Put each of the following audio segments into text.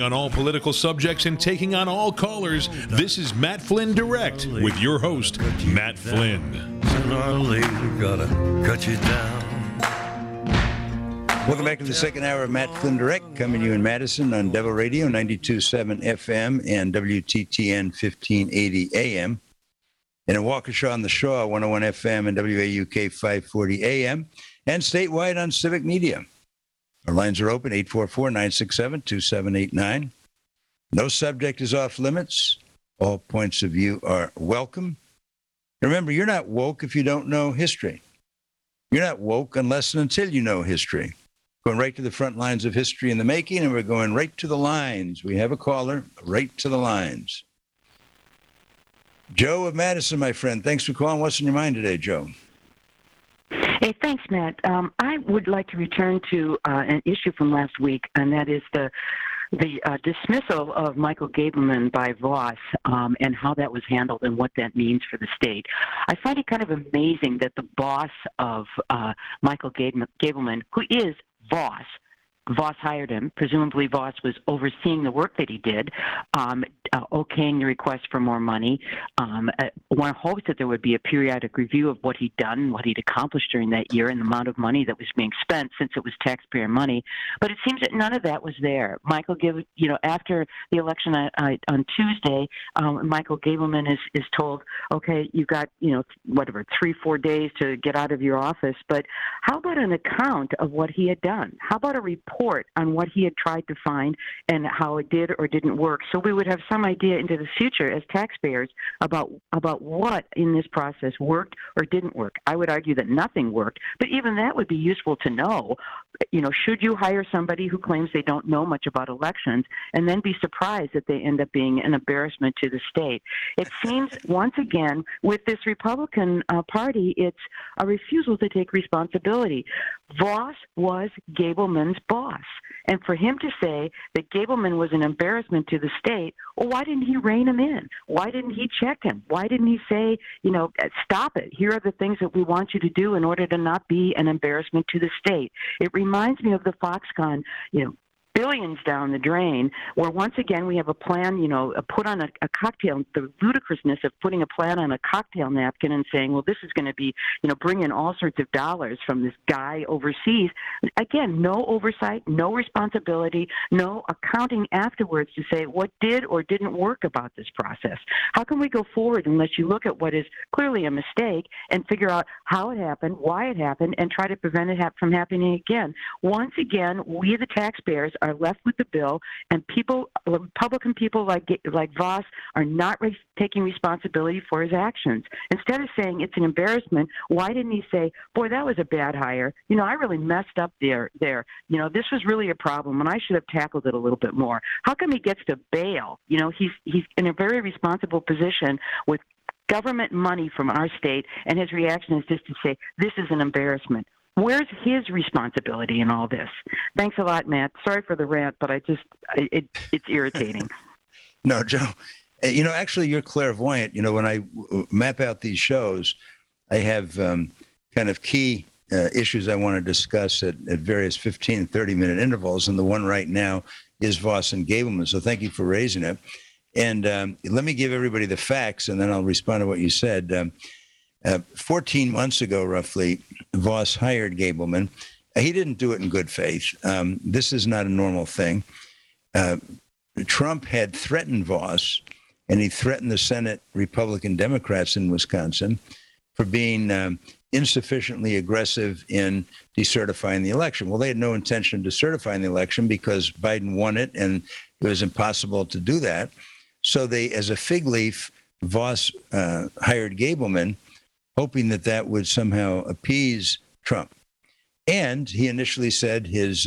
on all political subjects and taking on all callers, this is Matt Flynn Direct with your host, Matt Flynn. Gotta cut you down. Welcome back to the second hour of Matt Flynn Direct, coming to you in Madison on Devil Radio 92.7 FM and WTTN 1580 AM. And in Waukesha on the Shaw 101 FM and WAUK 540 AM. And statewide on Civic Media. Our lines are open, 844-967-2789. No subject is off limits. All points of view are welcome. Remember, you're not woke if you don't know history. You're not woke unless and until you know history. Going right to the front lines of history in the making, and we're going right to the lines. We have a caller, right to the lines. Joe of Madison, my friend. Thanks for calling. What's in your mind today, Joe? Hey, thanks, Matt. I would like to return to an issue from last week, and that is the dismissal of Michael Gableman by Voss and how that was handled and what that means for the state. I find it kind of amazing that the boss of Michael Gableman, who is Voss hired him. Presumably Voss was overseeing the work that he did, okaying the request for more money. One hopes that there would be a periodic review of what he'd done, what he'd accomplished during that year, and the amount of money that was being spent since it was taxpayer money. But it seems that none of that was there. After the election on Tuesday, Michael Gableman is told, okay, you've got, 3-4 days to get out of your office, but how about an account of what he had done? How about a report on what he had tried to find and how it did or didn't work, so we would have some idea into the future as taxpayers about what in this process worked or didn't work. I would argue that nothing worked, but even that would be useful to know. Should you hire somebody who claims they don't know much about elections and then be surprised that they end up being an embarrassment to the state? It seems, once again, with this Republican Party, it's a refusal to take responsibility. Voss was Gableman's boss. And for him to say that Gableman was an embarrassment to the state, well, why didn't he rein him in? Why didn't he check him? Why didn't he say, stop it? Here are the things that we want you to do in order to not be an embarrassment to the state. It reminds me of the Foxconn, billions down the drain, where once again we have a plan, put on a cocktail, the ludicrousness of putting a plan on a cocktail napkin and saying, well, this is going to be, bring in all sorts of dollars from this guy overseas. Again, no oversight, no responsibility, no accounting afterwards to say what did or didn't work about this process. How can we go forward unless you look at what is clearly a mistake and figure out how it happened, why it happened, and try to prevent it from happening again? Once again, we the taxpayers are left with the bill, and Republican people like Voss are not taking responsibility for his actions. Instead of saying it's an embarrassment, why didn't he say, boy, that was a bad hire. I really messed up there. This was really a problem, and I should have tackled it a little bit more. How come he gets to bail? He's in a very responsible position with government money from our state, and his reaction is just to say, this is an embarrassment. Where's his responsibility in all this? Thanks a lot, Matt. Sorry for the rant, but it's irritating. No, Joe. Actually, you're clairvoyant. When I map out these shows, I have kind of key issues I want to discuss at various 15, 30-minute intervals, and the one right now is Voss and Gableman. So thank you for raising it. And let me give everybody the facts, and then I'll respond to what you said. 14 months ago, roughly, Voss hired Gableman. He didn't do it in good faith. This is not a normal thing. Trump had threatened Voss, and he threatened the Senate Republican Democrats in Wisconsin for being insufficiently aggressive in decertifying the election. Well, they had no intention of decertifying the election because Biden won it, and it was impossible to do that. So they, as a fig leaf, Voss hired Gableman, hoping that would somehow appease Trump. And he initially said his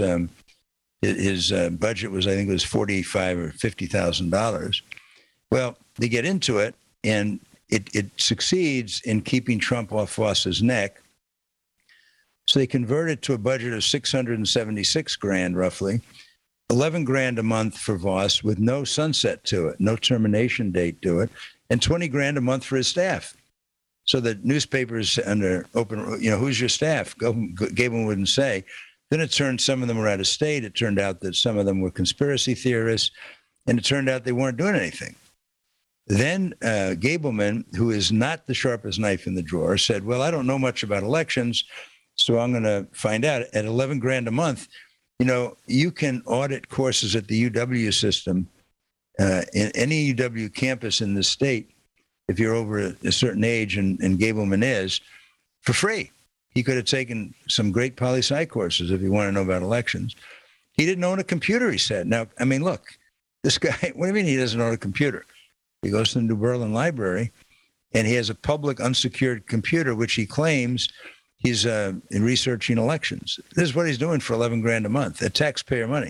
budget was, I think it was $45,000 or $50,000. Well, they get into it, and it succeeds in keeping Trump off Voss's neck. So they convert it to a budget of $676,000, roughly, $11,000 a month for Voss with no sunset to it, no termination date to it, and $20,000 a month for his staff. So the newspapers under open, who's your staff? Gableman wouldn't say. Then some of them were out of state. It turned out that some of them were conspiracy theorists, and it turned out they weren't doing anything. Then Gableman, who is not the sharpest knife in the drawer, said, well, I don't know much about elections, so I'm going to find out. At $11,000 a month, you can audit courses at the UW system, in any UW campus in the state, if you're over a certain age, and Gableman is, for free. He could have taken some great poli-sci courses if you want to know about elections. He didn't own a computer, he said. Now, I mean, look, this guy, what do you mean he doesn't own a computer? He goes to the New Berlin Library, and he has a public unsecured computer, which he claims he's in researching elections. This is what he's doing for $11,000 a month, at taxpayer money.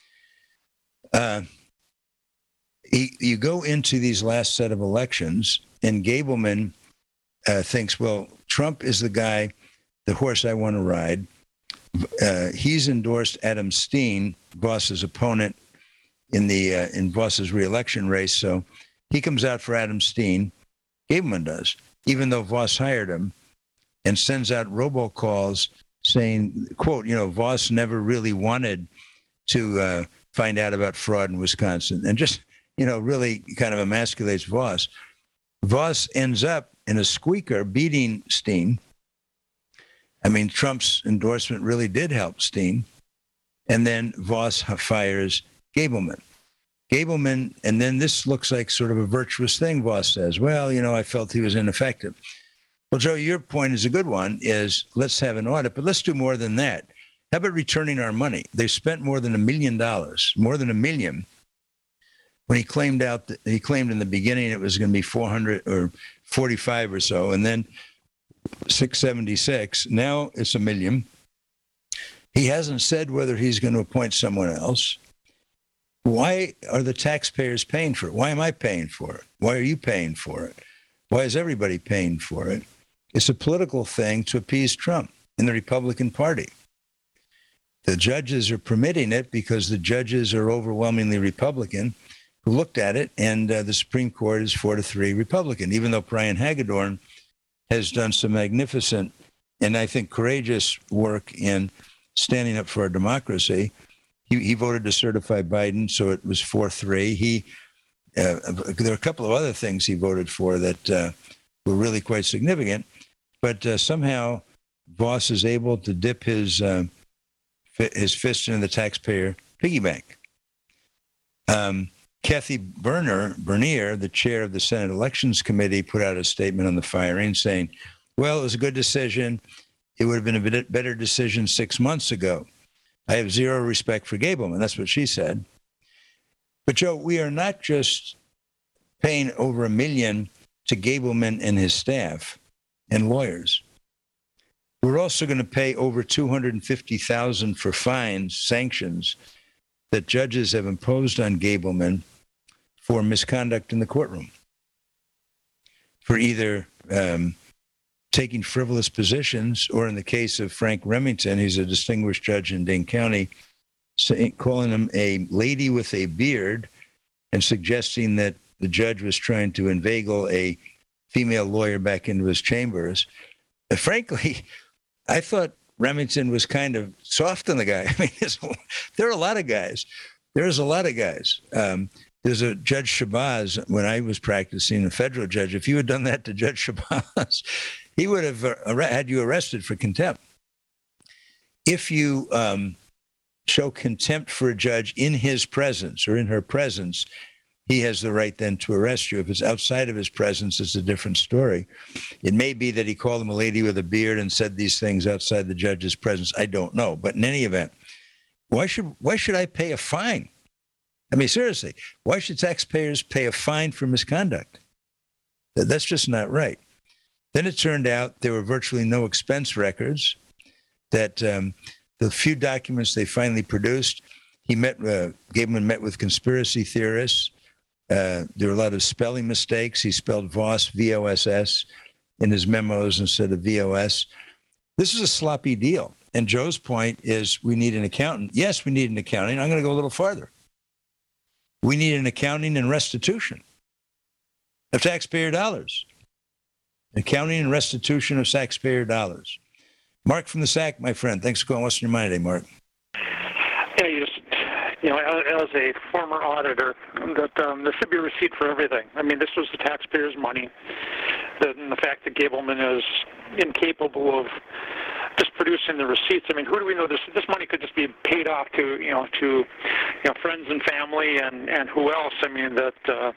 You go into these last set of elections, and Gableman thinks, well, Trump is the guy, the horse I want to ride. He's endorsed Adam Steen, Voss's opponent in Voss's reelection race, so he comes out for Adam Steen. Gableman does, even though Voss hired him, and sends out robocalls saying, quote, Voss never really wanted to find out about fraud in Wisconsin, and just, really kind of emasculates Voss. Voss ends up in a squeaker beating Steen. I mean, Trump's endorsement really did help Steen. And then Voss fires Gableman. And then this looks like sort of a virtuous thing, Voss says. Well, I felt he was ineffective. Well, Joe, your point is a good one, is let's have an audit, but let's do more than that. How about returning our money? They spent more than $1 million, more than $1 million, when he claimed in the beginning it was going to be 400 or 45 or so, and then 676. Now it's $1 million. He hasn't said whether he's going to appoint someone else. Why are the taxpayers paying for it? Why am I paying for it? Why are you paying for it? Why is everybody paying for it? It's a political thing to appease Trump and the Republican Party. The judges are permitting it because the judges are overwhelmingly Republican who looked at it, and the Supreme Court is 4-3 Republican, even though Brian Hagedorn has done some magnificent and I think courageous work in standing up for our democracy. He voted to certify Biden, so it was 4-3. There are a couple of other things he voted for that were really quite significant, but somehow Voss is able to dip his fist into the taxpayer piggy bank. Kathy Bernier, the chair of the Senate Elections Committee, put out a statement on the firing saying, well, it was a good decision. It would have been a better decision 6 months ago. I have zero respect for Gableman. That's what she said. But, Joe, we are not just paying over $1 million to Gableman and his staff and lawyers. We're also going to pay over $250,000 for fines, sanctions that judges have imposed on Gableman for misconduct in the courtroom, for either taking frivolous positions, or in the case of Frank Remington, he's a distinguished judge in Dane County, calling him a lady with a beard and suggesting that the judge was trying to inveigle a female lawyer back into his chambers. Frankly, I thought Remington was kind of soft on the guy. I mean, there are a lot of guys. There's a lot of guys. There's a Judge Shabazz, when I was practicing, a federal judge. If you had done that to Judge Shabazz, he would have had you arrested for contempt. If you show contempt for a judge in his presence or in her presence, he has the right then to arrest you. If it's outside of his presence, it's a different story. It may be that he called him a lady with a beard and said these things outside the judge's presence. I don't know. But in any event, why should I pay a fine? I mean, seriously, why should taxpayers pay a fine for misconduct? That's just not right. Then it turned out there were virtually no expense records, that the few documents they finally produced, Gableman met with conspiracy theorists. There were a lot of spelling mistakes. He spelled Voss, V-O-S-S, in his memos instead of V-O-S. This is a sloppy deal. And Joe's point is we need an accountant. Yes, we need an accounting. I'm going to go a little farther. We need an accounting and restitution of taxpayer dollars. Accounting and restitution of taxpayer dollars. Mark from the SAC, my friend. Thanks for calling. What's on your mind today, Mark? As a former auditor, that there should be a receipt for everything. I mean, this was the taxpayers' money. And the fact that Gableman is incapable of just producing the receipts. I mean, who do we know this money could just be paid off to friends and family and who else? I mean, that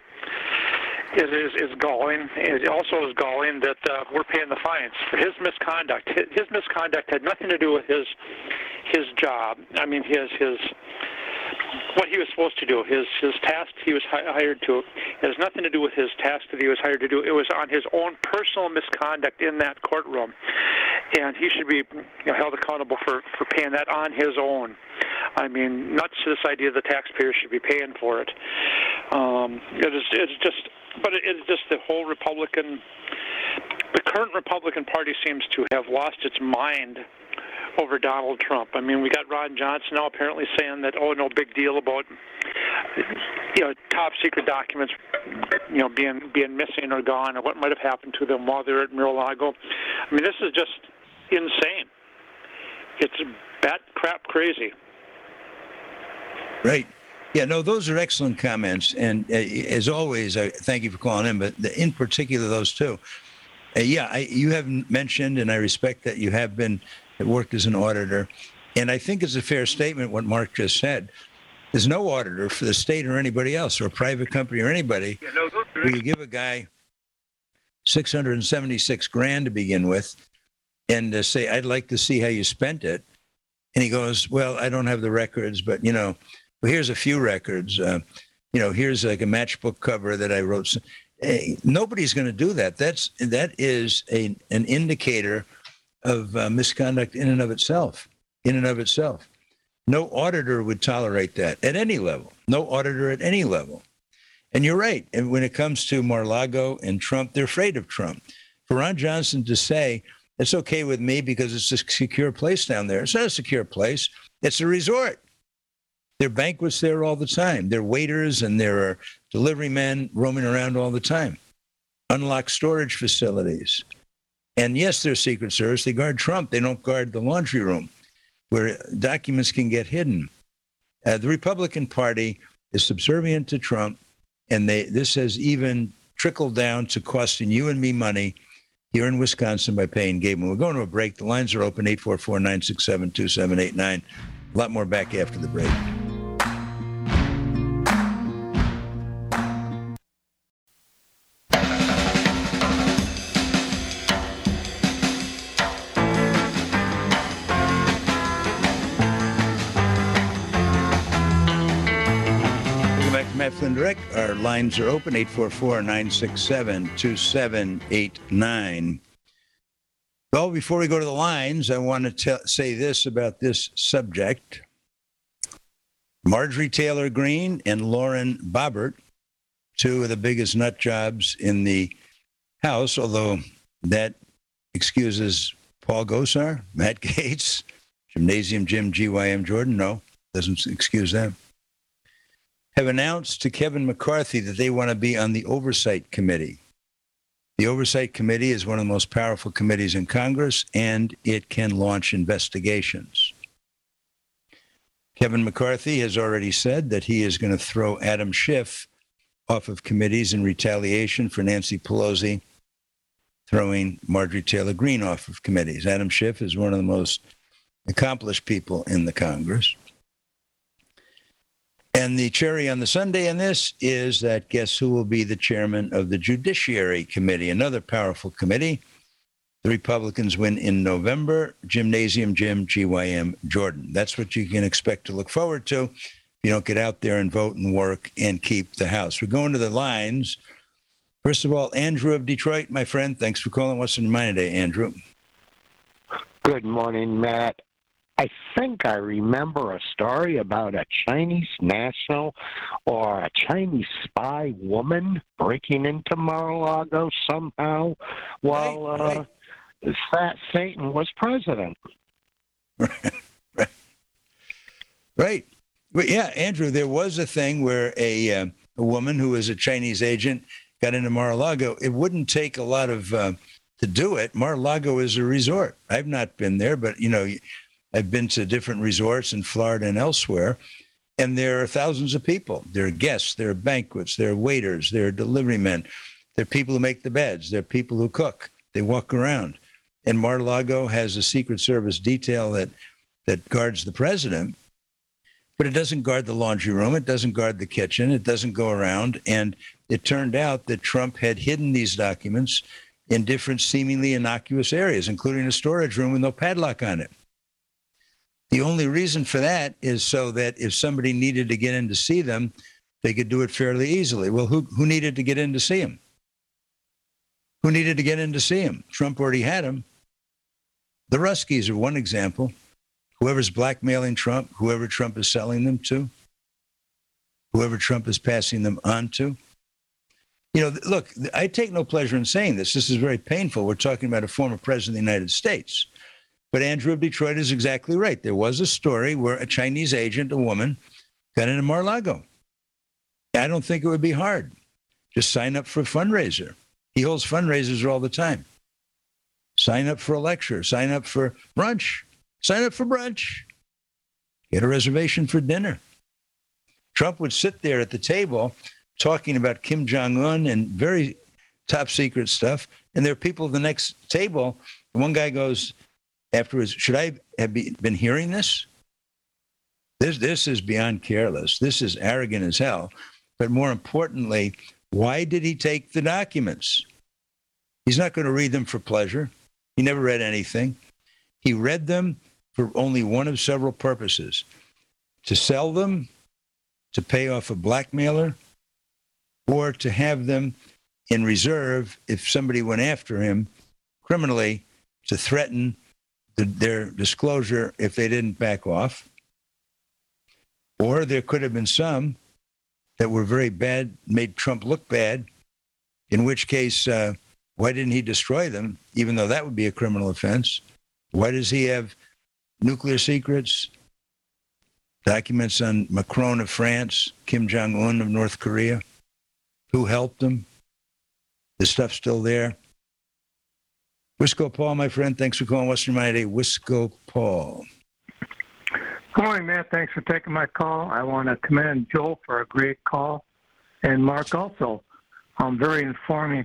is galling. It also is galling that we're paying the fines for his misconduct. His misconduct had nothing to do with his job. I mean, his what he was supposed to do, his task he was hired to. It has nothing to do with his task that he was hired to do. It was on his own personal misconduct in that courtroom, and he should be held accountable for paying that on his own. I mean, nuts to this idea that the taxpayers should be paying for it. It's just the whole the current Republican Party seems to have lost its mind over Donald Trump. I mean, we got Ron Johnson now apparently saying that, no big deal about, top secret documents, being missing or gone, or what might have happened to them while they're at Mar-a-Lago. I mean, this is just insane. It's bat crap crazy. Right. Yeah, no, those are excellent comments. And as always, I thank you for calling in, but in particular, those two. You have mentioned, and I respect that you have worked as an auditor. And I think it's a fair statement what Mark just said. There's no auditor for the state or anybody else or a private company or anybody where you give a guy $676,000 to begin with and say, I'd like to see how you spent it. And he goes, well, I don't have the records, but, well, here's a few records. Here's like a matchbook cover that I wrote. Nobody's going to do that. That is an indicator of misconduct in and of itself. No auditor would tolerate that at any level. No auditor at any level. And you're right. And when it comes to Mar-a-Lago and Trump, they're afraid of Trump. For Ron Johnson to say, it's okay with me because it's a secure place down there. It's not a secure place. It's a resort. There are banquets there all the time. There are waiters and there are delivery men roaming around all the time. Unlocked storage facilities. And yes, they're Secret Service. They guard Trump. They don't guard the laundry room where documents can get hidden. The Republican Party is subservient to Trump, and this has even trickled down to costing you and me money here in Wisconsin by paying Gableman. We're going to a break. The lines are open, 844-967-2789. A lot more back after the break. Matt Flynn Direct. Our lines are open, 844-967-2789. Well, before we go to the lines, I want to say this about this subject. Marjorie Taylor Greene and Lauren Boebert, two of the biggest nut jobs in the House, although that excuses Paul Gosar, Matt Gaetz, Gymnasium Jim GYM Jordan. No, doesn't excuse them. Have announced to Kevin McCarthy that they want to be on the Oversight Committee. The Oversight Committee is one of the most powerful committees in Congress, and it can launch investigations. Kevin McCarthy has already said that he is going to throw Adam Schiff off of committees in retaliation for Nancy Pelosi throwing Marjorie Taylor Greene off of committees. Adam Schiff is one of the most accomplished people in the Congress. And the cherry on the sundae in this is that guess who will be the chairman of the Judiciary Committee, another powerful committee. The Republicans win in November. Gymnasium Jim GYM Jordan. That's what you can expect to look forward to if you don't get out there and vote and work and keep the House. We're going to the lines. First of all, Andrew of Detroit, my friend. Thanks for calling. What's in your mind today, Andrew? Good morning, Matt. I think I remember a story about a Chinese national or a Chinese spy woman breaking into Mar-a-Lago somehow while Fat Satan was president. Right. Well, yeah, Andrew, there was a thing where a woman who was a Chinese agent got into Mar-a-Lago. It wouldn't take a lot of to do it. Mar-a-Lago is a resort. I've not been there, but, I've been to different resorts in Florida and elsewhere, and there are thousands of people. There are guests, there are banquets, there are waiters, there are delivery men, there are people who make the beds, there are people who cook. They walk around. And Mar-a-Lago has a Secret Service detail that guards the president, but it doesn't guard the laundry room. It doesn't guard the kitchen. It doesn't go around. And it turned out that Trump had hidden these documents in different seemingly innocuous areas, including a storage room with no padlock on it. The only reason for that is so that if somebody needed to get in to see them, they could do it fairly easily. Well, who needed to get in to see him? Who needed to get in to see him? Trump already had him. The Ruskies are one example. Whoever's blackmailing Trump, whoever Trump is selling them to, whoever Trump is passing them on to. Look, I take no pleasure in saying this. This is very painful. We're talking about a former president of the United States. But Andrew of Detroit is exactly right. There was a story where a Chinese agent, a woman, got into Mar-a-Lago. I don't think it would be hard. Just sign up for a fundraiser. He holds fundraisers all the time. Sign up for a lecture. Sign up for brunch. Sign up for brunch. Get a reservation for dinner. Trump would sit there at the table talking about Kim Jong-un and very top secret stuff. And there are people at the next table. One guy goes afterwards, should I have been hearing this? This is beyond careless. This is arrogant as hell. But more importantly, why did he take the documents? He's not going to read them for pleasure. He never read anything. He read them for only one of several purposes: to sell them, to pay off a blackmailer, or to have them in reserve if somebody went after him criminally, to threaten their disclosure if they didn't back off. Or there could have been some that were very bad, made Trump look bad, in which case, why didn't he destroy them, even though that would be a criminal offense? Why does he have nuclear secrets, documents on Macron of France, Kim Jong-un of North Korea? Who helped him? The stuff's still there. Wisco Paul, my friend, thanks for calling Western Miami. Wisco Paul. Good morning, Matt. Thanks for taking my call. I want to commend Joel for a great call, and Mark also. Very informative.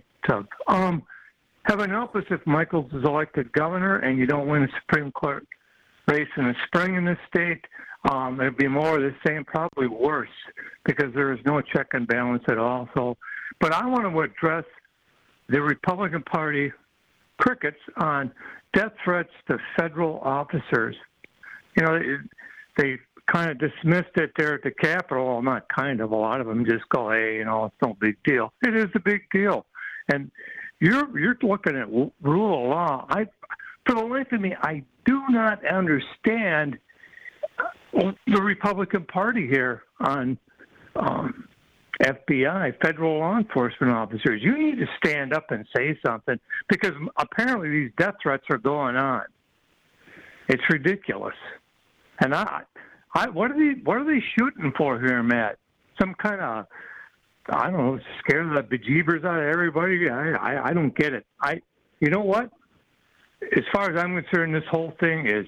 Heaven help us if Michaels is elected governor and you don't win a Supreme Court race in the spring in this state. It'd be more of the same, probably worse, because there is no check and balance at all. But I want to address the Republican Party crickets on death threats to federal officers. They kind of dismissed it there at the Capitol. Well, not kind of. A lot of them just go, hey, it's no big deal. It is a big deal. And you're looking at rule of law. For the life of me, I do not understand the Republican Party here on FBI, federal law enforcement officers. You need to stand up and say something, because apparently these death threats are going on. It's ridiculous. And what are they shooting for here, Matt? Some kind of, I don't know, scare the bejeebers out of everybody? I don't get it. You know what? As far as I'm concerned, this whole thing is,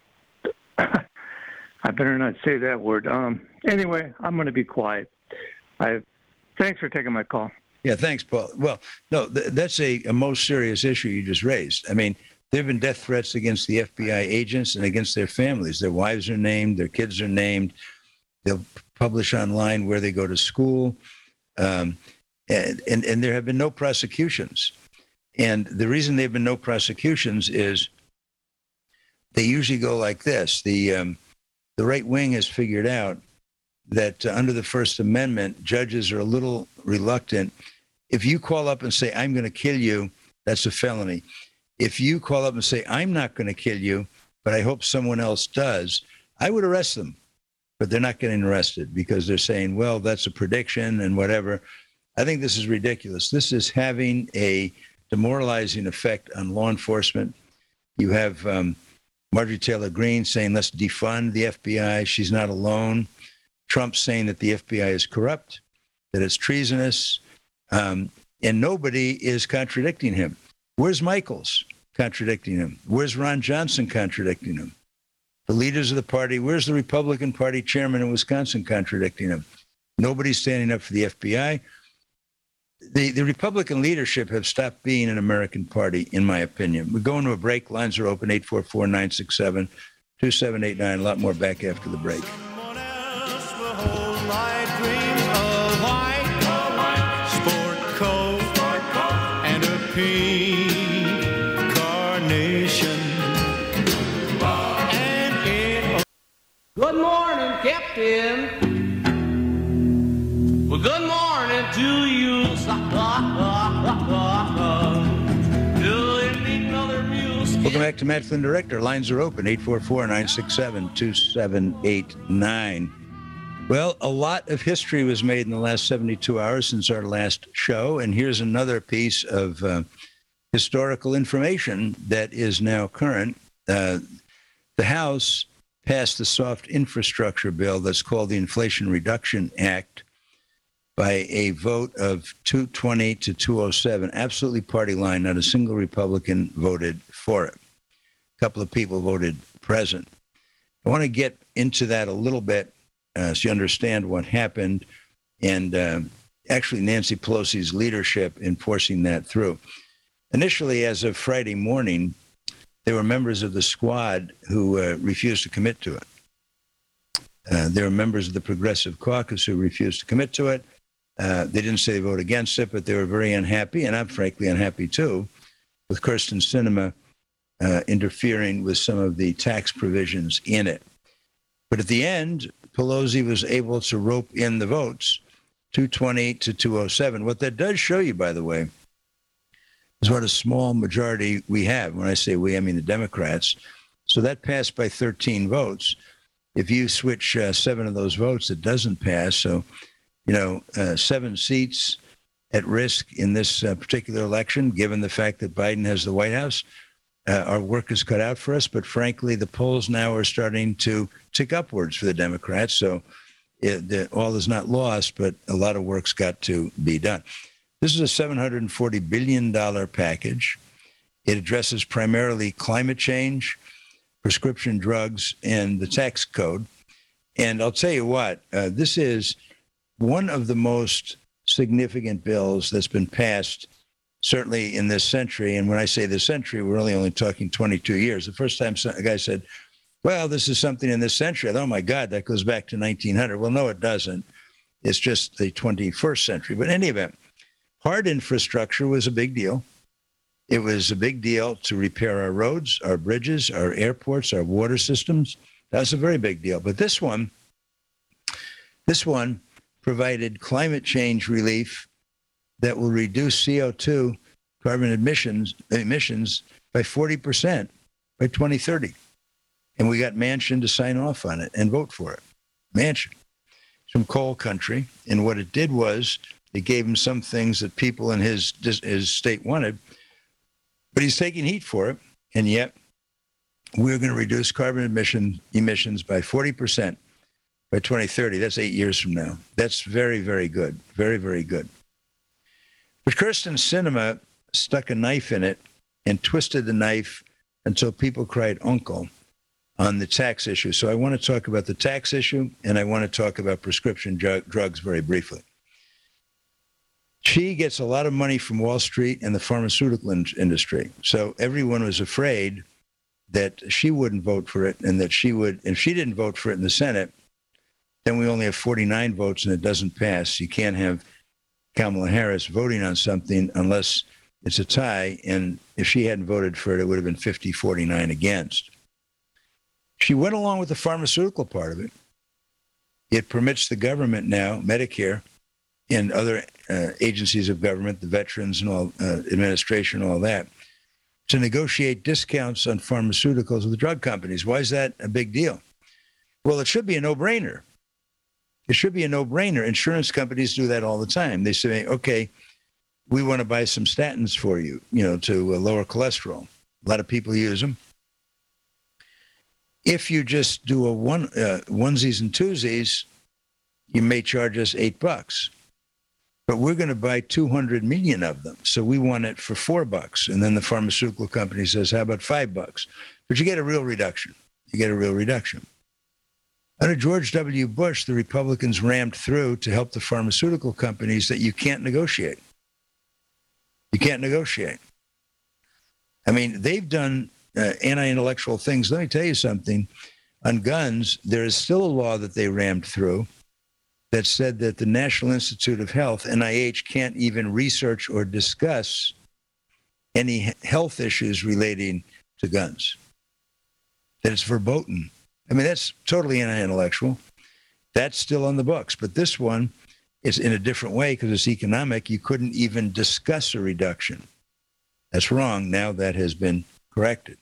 I better not say that word. Anyway, I'm going to be quiet. Thanks for taking my call. Yeah, thanks, Paul. Well, no, that's a most serious issue you just raised. I mean, there have been death threats against the FBI agents and against their families. Their wives are named, their kids are named. They'll publish online where they go to school. And there have been no prosecutions. And the reason there have been no prosecutions is they usually go like this. The right wing has figured out that under the First Amendment, judges are a little reluctant. If you call up and say, I'm going to kill you, that's a felony. If you call up and say, I'm not going to kill you, but I hope someone else does, I would arrest them. But they're not getting arrested because they're saying, well, that's a prediction and whatever. I think this is ridiculous. This is having a demoralizing effect on law enforcement. You have Marjorie Taylor Greene saying, let's defund the FBI. She's not alone. Trump saying that the FBI is corrupt, that it's treasonous, and nobody is contradicting him. Where's Michaels contradicting him? Where's Ron Johnson contradicting him? The leaders of the party, where's the Republican Party chairman in Wisconsin contradicting him? Nobody's standing up for the FBI. The Republican leadership have stopped being an American party, in my opinion. We're going to a break. Lines are open, 844-967-2789. A lot more back after the break. Good morning, Captain. Well, good morning to you. Welcome back to Matt Flynn Director. Lines are open, 844-967-2789. Well, a lot of history was made in the last 72 hours since our last show, and here's another piece of historical information that is now current. The House passed the soft infrastructure bill that's called the Inflation Reduction Act by a vote of 220 to 207, absolutely party line. Not a single Republican voted for it. A couple of people voted present. I want to get into that a little bit so you understand what happened and actually Nancy Pelosi's leadership in forcing that through. Initially, as of Friday morning, there were members of the squad who refused to commit to it. There were members of the Progressive Caucus who refused to commit to it. They didn't say they vote against it, but they were very unhappy, and I'm frankly unhappy too, with Kyrsten Sinema interfering with some of the tax provisions in it. But at the end, Pelosi was able to rope in the votes, 220 to 207. What that does show you, by the way, is what a small majority we have. When I say we, I mean the Democrats. So that passed by 13 votes. If you switch 7 of those votes, it doesn't pass. So, 7 seats at risk in this particular election, given the fact that Biden has the White House. Our work is cut out for us. But frankly, the polls now are starting to tick upwards for the Democrats. So all is not lost, but a lot of work's got to be done. This is a $740 billion package. It addresses primarily climate change, prescription drugs, and the tax code. And I'll tell you what, this is one of the most significant bills that's been passed, certainly in this century. And when I say this century, we're only talking 22 years. The first time a guy said, well, this is something in this century, I thought, oh, my God, that goes back to 1900. Well, no, it doesn't. It's just the 21st century. But in any event, hard infrastructure was a big deal. It was a big deal to repair our roads, our bridges, our airports, our water systems. That was a very big deal. But this one provided climate change relief that will reduce CO2 carbon emissions by 40% by 2030. And we got Manchin to sign off on it and vote for it. Manchin, from coal country. And what it did was it gave him some things that people in his state wanted, but he's taking heat for it. And yet we're going to reduce carbon emissions by 40% by 2030. That's 8 years from now. That's very, very good. Very, very good. But Kyrsten Sinema stuck a knife in it and twisted the knife until people cried uncle on the tax issue. So I want to talk about the tax issue, and I want to talk about prescription drugs very briefly. She gets a lot of money from Wall Street and the pharmaceutical industry. So everyone was afraid that she wouldn't vote for it and that she would, if she didn't vote for it in the Senate, then we only have 49 votes and it doesn't pass. You can't have Kamala Harris voting on something unless it's a tie. And if she hadn't voted for it, it would have been 50-49 against. She went along with the pharmaceutical part of it. It permits the government now, Medicare, and other agencies of government, the veterans and all, administration, all that, to negotiate discounts on pharmaceuticals with the drug companies. Why is that a big deal? Well, it should be a no-brainer. It should be a no-brainer. Insurance companies do that all the time. They say, okay, we want to buy some statins for you, to lower cholesterol. A lot of people use them. If you just do a onesies and twosies, you may charge us $8. but we're going to buy 200 million of them. So we want it for $4. And then the pharmaceutical company says, how about $5? But you get a real reduction. Under George W. Bush, the Republicans rammed through to help the pharmaceutical companies that you can't negotiate. I mean, they've done anti-intellectual things. Let me tell you something. On guns, there is still a law that they rammed through that said that the National Institute of Health, NIH, can't even research or discuss any health issues relating to guns. That it's verboten. I mean, that's totally anti-intellectual. That's still on the books. But this one is in a different way because it's economic. You couldn't even discuss a reduction. That's wrong. Now that has been corrected.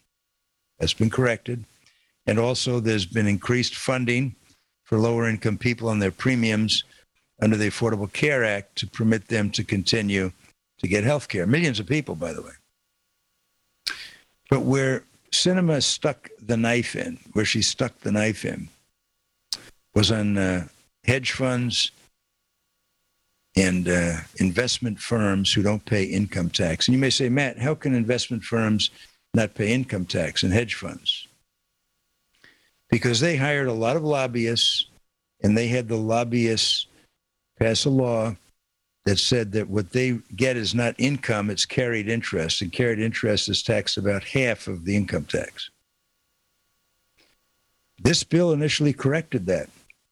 And also there's been increased funding for lower-income people on their premiums under the Affordable Care Act to permit them to continue to get health care. Millions of people, by the way. But where Sinema stuck the knife in, was on hedge funds and investment firms who don't pay income tax. And you may say, Matt, how can investment firms not pay income tax and hedge funds? Because they hired a lot of lobbyists, and they had the lobbyists pass a law that said that what they get is not income, it's carried interest, and carried interest is taxed about half of the income tax. This bill initially corrected that.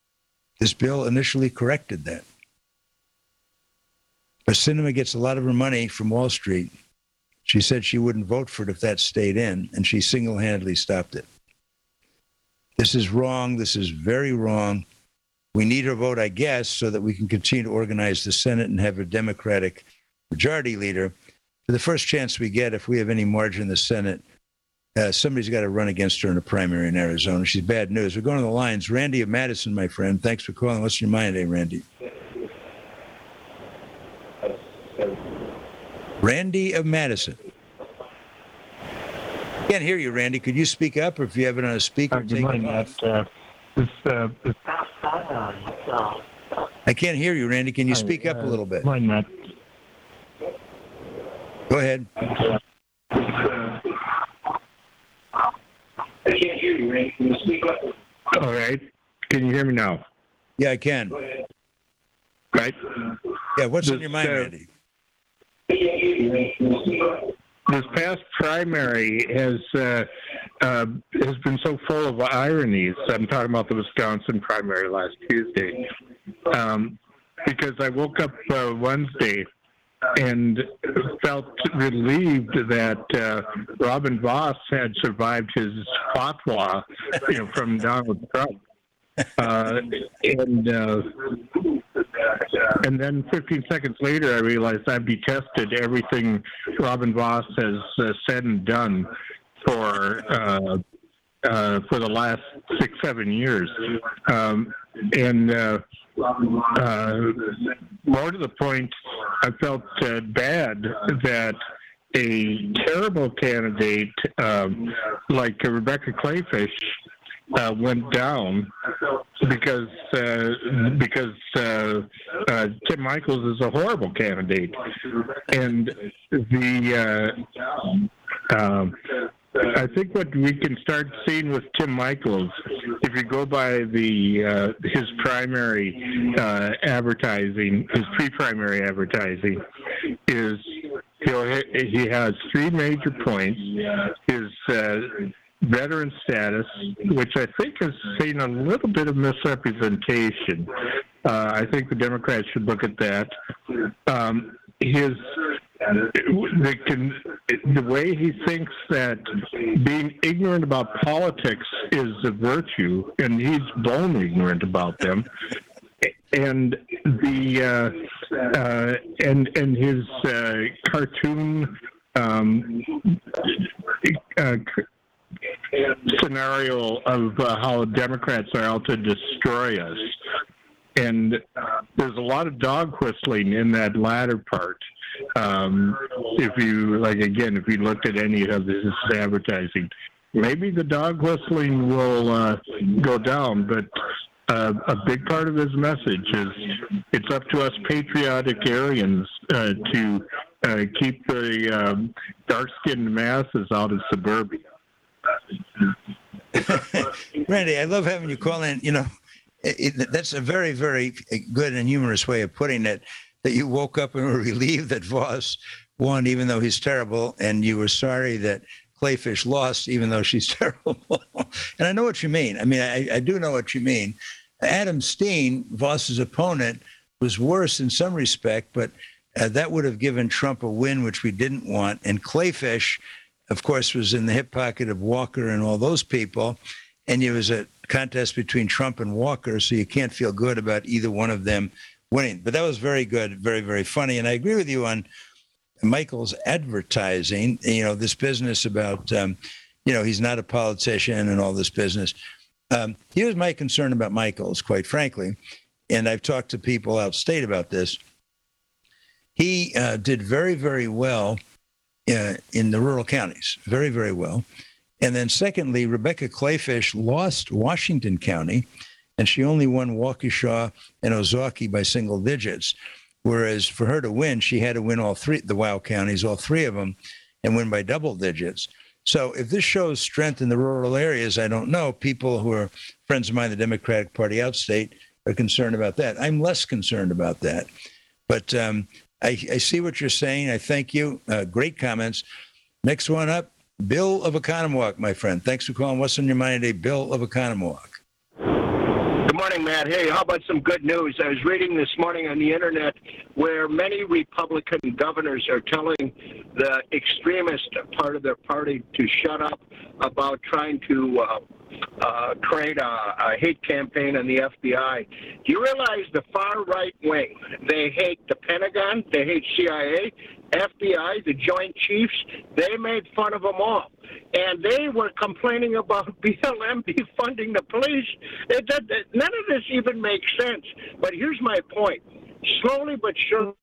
But Sinema gets a lot of her money from Wall Street. She said she wouldn't vote for it if that stayed in, and she single-handedly stopped it. This is wrong. This is very wrong. We need her vote, I guess, so that we can continue to organize the Senate and have a Democratic majority leader. For the first chance we get, if we have any margin in the Senate, somebody's got to run against her in a primary in Arizona. She's bad news. We're going to the lines. Randy of Madison, my friend. Thanks for calling. What's your mind today, Randy? Randy of Madison. Can't hear you, Randy. Could you speak up, or if you have it on a speaker, take it off? I can't hear you, Randy. Can you speak up a little bit? Mine, Matt. Go ahead. I can't hear you, Randy. Can you speak up? All right. Can you hear me now? Yeah, I can. Right? Yeah, what's on your mind, Randy? This past primary has been so full of ironies. I'm talking about the Wisconsin primary last Tuesday, because I woke up Wednesday and felt relieved that Robin Voss had survived his fatwa, from Donald Trump. And then 15 seconds later, I realized I've detested everything Robin Voss has said and done for the last 6-7 years. More to the point, I felt bad that a terrible candidate like Rebecca Clayfish went down because Tim Michels is a horrible candidate, and I think what we can start seeing with Tim Michels, if you go by his primary advertising, his pre-primary advertising, is he has 3 major points. His veteran status, which I think has seen a little bit of misrepresentation. I think the Democrats should look at that. The way he thinks that being ignorant about politics is a virtue, and he's bone ignorant about them. And and his cartoon scenario of how Democrats are out to destroy us. And there's a lot of dog whistling in that latter part. If you looked at any of this advertising, maybe the dog whistling will go down, but a big part of his message is it's up to us patriotic Aryans to keep the dark-skinned masses out of suburbia. Randy, I love having you call in. That's a very, very good and humorous way of putting it, that you woke up and were relieved that Voss won, even though he's terrible, and you were sorry that Clayfish lost, even though she's terrible. And I know what you mean. I mean, I do know what you mean. Adam Steen, Voss's opponent, was worse in some respect, but that would have given Trump a win, which we didn't want. And Clayfish, of course, was in the hip pocket of Walker and all those people. And it was a contest between Trump and Walker, so you can't feel good about either one of them winning. But that was very good, very, very funny. And I agree with you on Michael's advertising, this business about, he's not a politician and all this business. Here's my concern about Michael's, quite frankly, and I've talked to people outstate about this. He did very, very well in the rural counties, very, very well. And then secondly, Rebecca Clayfish lost Washington County, and she only won Waukesha and Ozaukee by single digits. Whereas for her to win, she had to win all three, the Wow counties, all three of them, and win by double digits. So if this shows strength in the rural areas, I don't know. People who are friends of mine, the Democratic Party outstate, are concerned about that. I'm less concerned about that. But I see what you're saying. I thank you. Great comments. Next one up, Bill of Oconomowoc, my friend. Thanks for calling. What's on your mind today, Bill of Oconomowoc? Good morning, Matt. Hey, how about some good news? I was reading this morning on the internet where many Republican governors are telling the extremist part of their party to shut up about trying to create a hate campaign on the FBI. Do you realize the far right wing, they hate the Pentagon, they hate CIA, FBI, the Joint Chiefs, they made fun of them all. And they were complaining about BLM defunding the police. None of this even makes sense. But here's my point. Slowly but surely,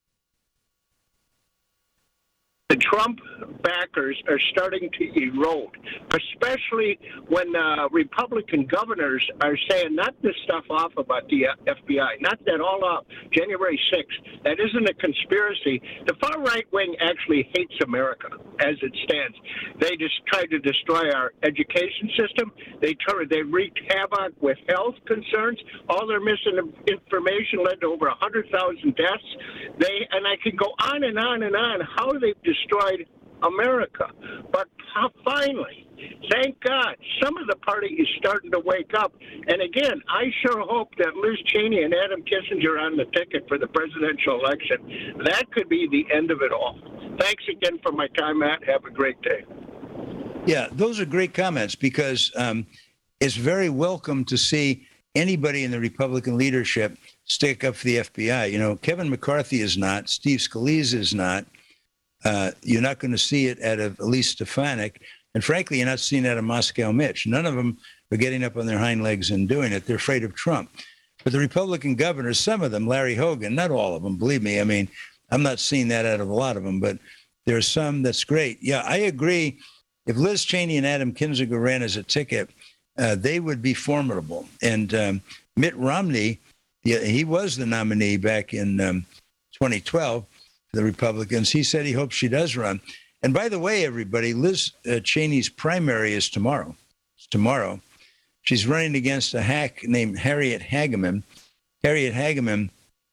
the Trump backers are starting to erode, especially when Republican governors are saying not this stuff off about the FBI, not that all off, January 6th. That isn't a conspiracy. The far right wing actually hates America as it stands. They just tried to destroy our education system. They wreaked havoc with health concerns. All their misinformation led to over 100,000 deaths. And I can go on and on and on how they've destroyed America. But finally, thank God, some of the party is starting to wake up. And again, I sure hope that Liz Cheney and Adam Kinzinger are on the ticket for the presidential election. That could be the end of it all. Thanks again for my time, Matt. Have a great day. Yeah, those are great comments because it's very welcome to see anybody in the Republican leadership stick up for the FBI. Kevin McCarthy is not. Steve Scalise is not. You're not going to see it out of Elise Stefanik. And frankly, you're not seeing it out of Moscow Mitch. None of them are getting up on their hind legs and doing it. They're afraid of Trump. But the Republican governors, some of them, Larry Hogan, not all of them, believe me. I mean, I'm not seeing that out of a lot of them, but there are some that's great. Yeah, I agree. If Liz Cheney and Adam Kinzinger ran as a ticket, they would be formidable. And Mitt Romney, he was the nominee back in 2012. The Republicans. He said he hopes she does run. And by the way, everybody, Liz Cheney's primary is tomorrow. It's tomorrow. She's running against a hack named Harriet Hageman. Harriet Hageman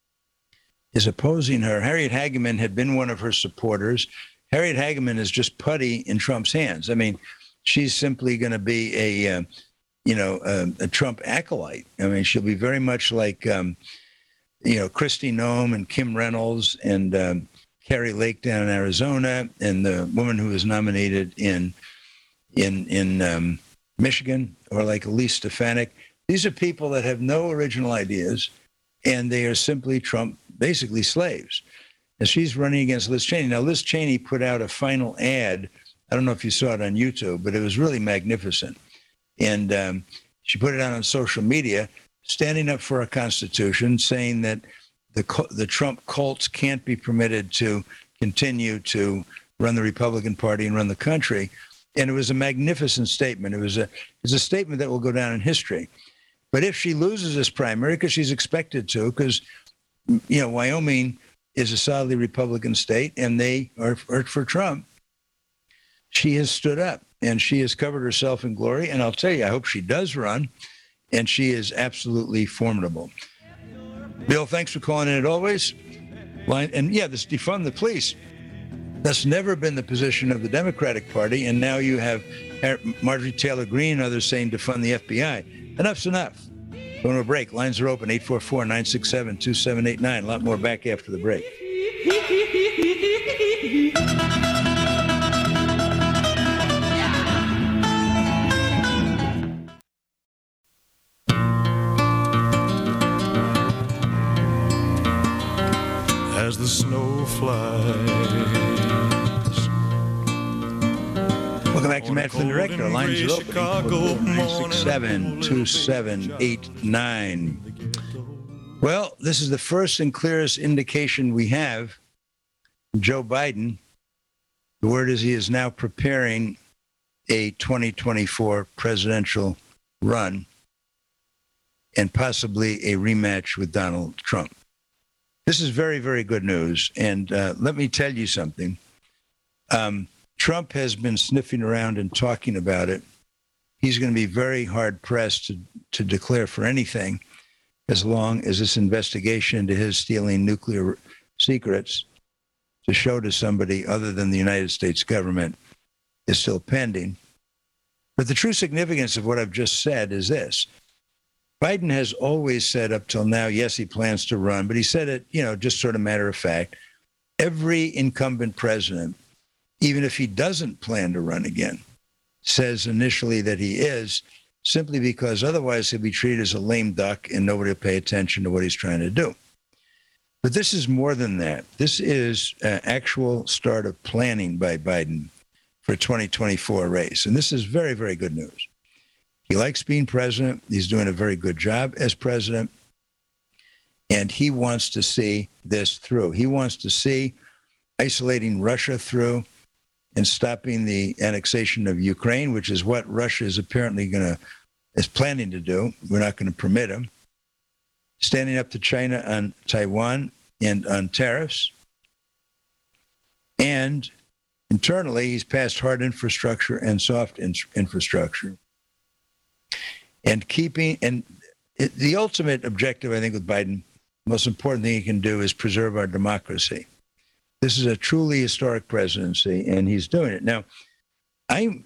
is opposing her. Harriet Hageman had been one of her supporters. Harriet Hageman is just putty in Trump's hands. I mean, she's simply going to be a Trump acolyte. I mean, she'll be very much like, Kristi Noem and Kim Reynolds and Carrie Lake down in Arizona, and the woman who was nominated in Michigan, or like Elise Stefanik. These are people that have no original ideas, and they are simply Trump, basically slaves. And she's running against Liz Cheney. Now, Liz Cheney put out a final ad. I don't know if you saw it on YouTube, but it was really magnificent. And she put it out on social media, standing up for our Constitution, saying that the Trump cults can't be permitted to continue to run the Republican Party and run the country. And it was a magnificent statement. It's a statement that will go down in history. But if she loses this primary, because she's expected to, because, Wyoming is a solidly Republican state and they are for Trump, she has stood up and she has covered herself in glory. And I'll tell you, I hope she does run, and she is absolutely formidable. Bill, thanks for calling in as always. And this defund the police. That's never been the position of the Democratic Party. And now you have Marjorie Taylor Greene and others saying defund the FBI. Enough's enough. Going to a break. Lines are open, 844-967-2789. A lot more back after the break. As the snow flies. Welcome back to Matt Flynn Direct. Our lines are open, 844-967-2789. Well, this is the first and clearest indication we have from Joe Biden. The word is he is now preparing a 2024 presidential run and possibly a rematch with Donald Trump. This is very, very good news. And let me tell you something. Trump has been sniffing around and talking about it. He's going to be very hard-pressed to declare for anything as long as this investigation into his stealing nuclear secrets to show to somebody other than the United States government is still pending. But the true significance of what I've just said is this. Biden has always said up till now, yes, he plans to run, but he said it, just sort of matter of fact. Every incumbent president, even if he doesn't plan to run again, says initially that he is, simply because otherwise he'll be treated as a lame duck and nobody will pay attention to what he's trying to do. But this is more than that. This is an actual start of planning by Biden for a 2024 race. And this is very, very good news. He likes being president. He's doing a very good job as president. And he wants to see this through. He wants to see isolating Russia through and stopping the annexation of Ukraine, which is what Russia is apparently is planning to do. We're not going to permit him. Standing up to China on Taiwan and on tariffs. And internally, he's passed hard infrastructure and soft infrastructure. And the ultimate objective, I think, with Biden, the most important thing he can do is preserve our democracy. This is a truly historic presidency, and he's doing it. Now, and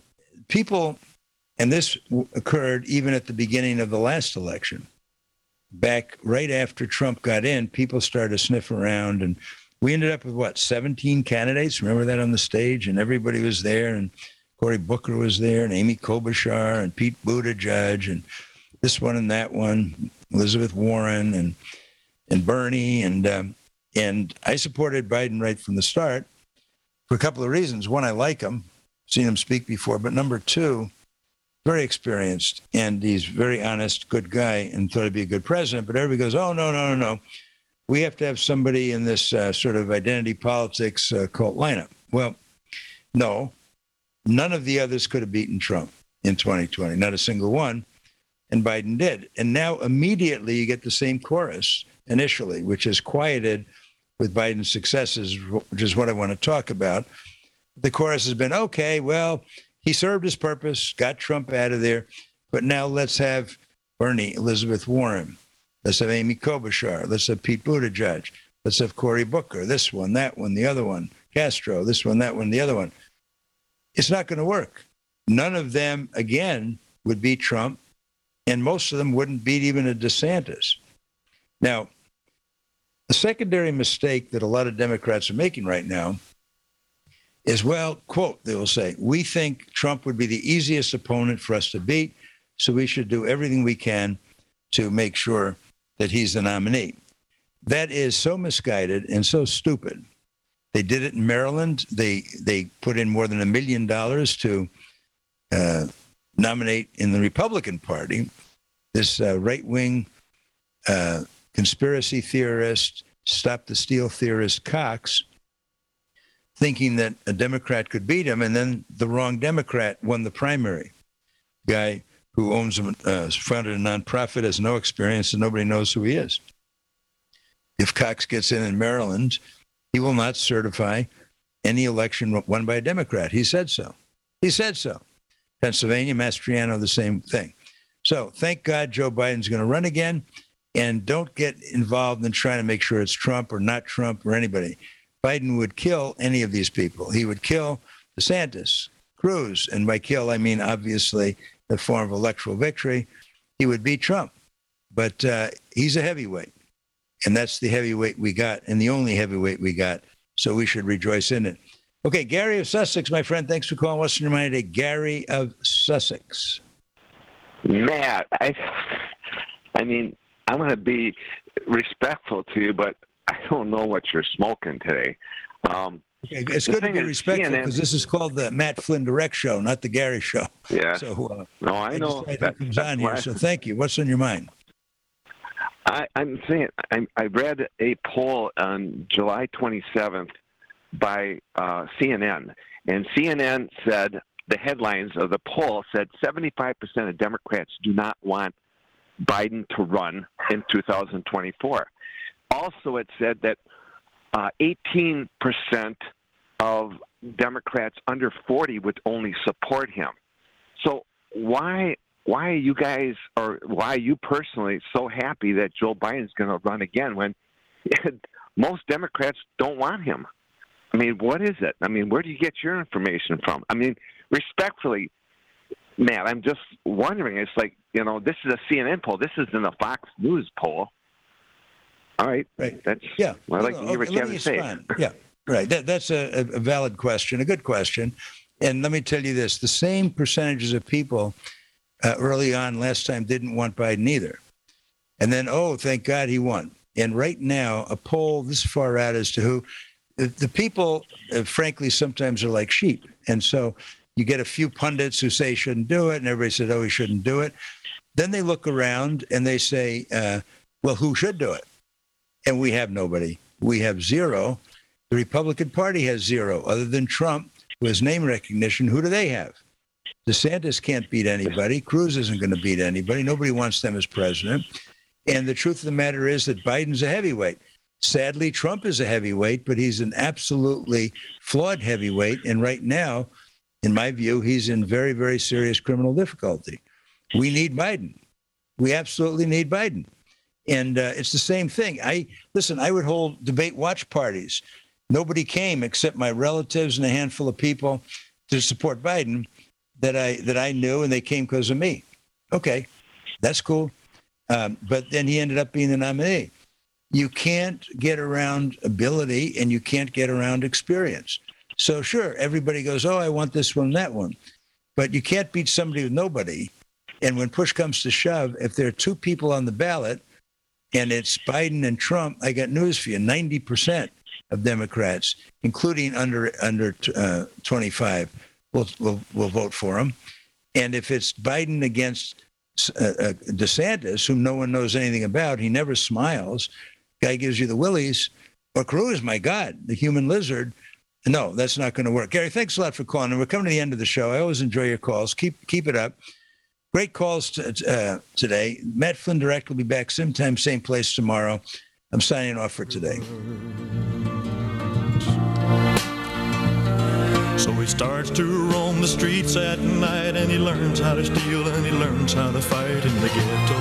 this occurred even at the beginning of the last election. Back right after Trump got in, people started to sniff around, and we ended up with, 17 candidates? Remember that on the stage? And everybody was there, and Cory Booker was there, and Amy Klobuchar, and Pete Buttigieg, and this one and that one, Elizabeth Warren, and Bernie, and I supported Biden right from the start for a couple of reasons. One, I like him, seen him speak before, but number two, very experienced, and he's very honest, good guy, and thought he'd be a good president. But everybody goes, oh, no. We have to have somebody in this sort of identity politics cult lineup. Well, no, none of the others could have beaten Trump in 2020, not a single one, and Biden did. And now immediately you get the same chorus initially, which is quieted with Biden's successes, which is what I want to talk about. The chorus has been, okay, well, he served his purpose, got Trump out of there, but now let's have Bernie, Elizabeth Warren, let's have Amy Klobuchar, let's have Pete Buttigieg, let's have Cory Booker, this one, that one, the other one, Castro, this one, that one, the other one. It's not going to work. None of them, again, would beat Trump, and most of them wouldn't beat even a DeSantis. Now, the secondary mistake that a lot of Democrats are making right now is, well, quote, they will say, we think Trump would be the easiest opponent for us to beat, so we should do everything we can to make sure that he's the nominee. That is so misguided and so stupid. They did it in Maryland. They put in more than $1 million to nominate in the Republican Party this right-wing conspiracy theorist, stop the steal theorist Cox, thinking that a Democrat could beat him, and then the wrong Democrat won the primary. Guy who founded a nonprofit, has no experience, and nobody knows who he is. If Cox gets in Maryland, he will not certify any election won by a Democrat. He said so. Pennsylvania, Mastriano, the same thing. So thank God Joe Biden's going to run again, and don't get involved in trying to make sure it's Trump or not Trump or anybody. Biden would kill any of these people. He would kill DeSantis, Cruz, and by kill, I mean, obviously, the form of electoral victory. He would beat Trump, but he's a heavyweight, and that's the heavyweight we got, and the only heavyweight we got, so we should rejoice in it. Okay, Gary of Sussex, my friend, thanks for calling What's on Your Mind today. Gary of Sussex. Matt, I mean, I'm going to be respectful to you, but I don't know what you're smoking today. Okay, it's good to be respectful because this is called the Matt Flynn Direct Show, not the Gary Show. Yeah. So, no, I know. That comes on here, so thank you. What's on your mind? I'm saying I read a poll on July 27th by CNN, and CNN said the headlines of the poll said 75% of Democrats do not want Biden to run in 2024. Also, it said that 18% of Democrats under 40 would only support him. So why are you guys, or why are you personally so happy that Joe Biden's going to run again when most Democrats don't want him? I mean, what is it? I mean, where do you get your information from? I mean, respectfully, Matt, I'm just wondering. It's like, this is a CNN poll. This isn't a Fox News poll. All right. That's, yeah. I'd like to hear what you have to say. Yeah, right. That's a valid question, a good question. And let me tell you this, the same percentages of people early on last time didn't want Biden either. And then, thank God he won. And right now, a poll this far out as to who, the people, frankly, sometimes are like sheep. And so you get a few pundits who say he shouldn't do it, and everybody says, he shouldn't do it. Then they look around and they say, well, who should do it? And we have nobody. We have zero. The Republican Party has zero. Other than Trump, who has name recognition, who do they have? DeSantis can't beat anybody. Cruz isn't going to beat anybody. Nobody wants them as president. And the truth of the matter is that Biden's a heavyweight. Sadly, Trump is a heavyweight, but he's an absolutely flawed heavyweight. And right now, in my view, he's in very, very serious criminal difficulty. We need Biden. We absolutely need Biden. And it's the same thing. I would hold debate watch parties. Nobody came except my relatives and a handful of people to support Biden that I knew, and they came because of me. Okay, that's cool. But then he ended up being the nominee. You can't get around ability, and you can't get around experience. So sure, everybody goes, I want this one, that one. But you can't beat somebody with nobody. And when push comes to shove, if there are two people on the ballot, and it's Biden and Trump, I got news for you. 90% of Democrats, including under 25, will vote for him. And if it's Biden against DeSantis, whom no one knows anything about, he never smiles, guy gives you the willies, or Cruz, my God, the human lizard. No, that's not going to work. Gary, thanks a lot for calling. And we're coming to the end of the show. I always enjoy your calls. Keep it up. Great calls today. Matt Flynn Direct will be back same time, same place tomorrow. I'm signing off for today. So he starts to roam the streets at night, and he learns how to steal, and he learns how to fight in the ghetto.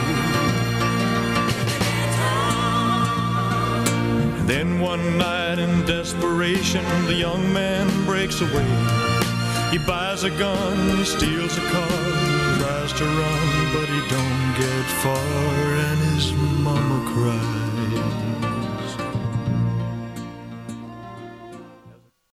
And then one night in desperation, the young man breaks away. He buys a gun, he steals a car, tries to run, but he don't get far, and his mama cries.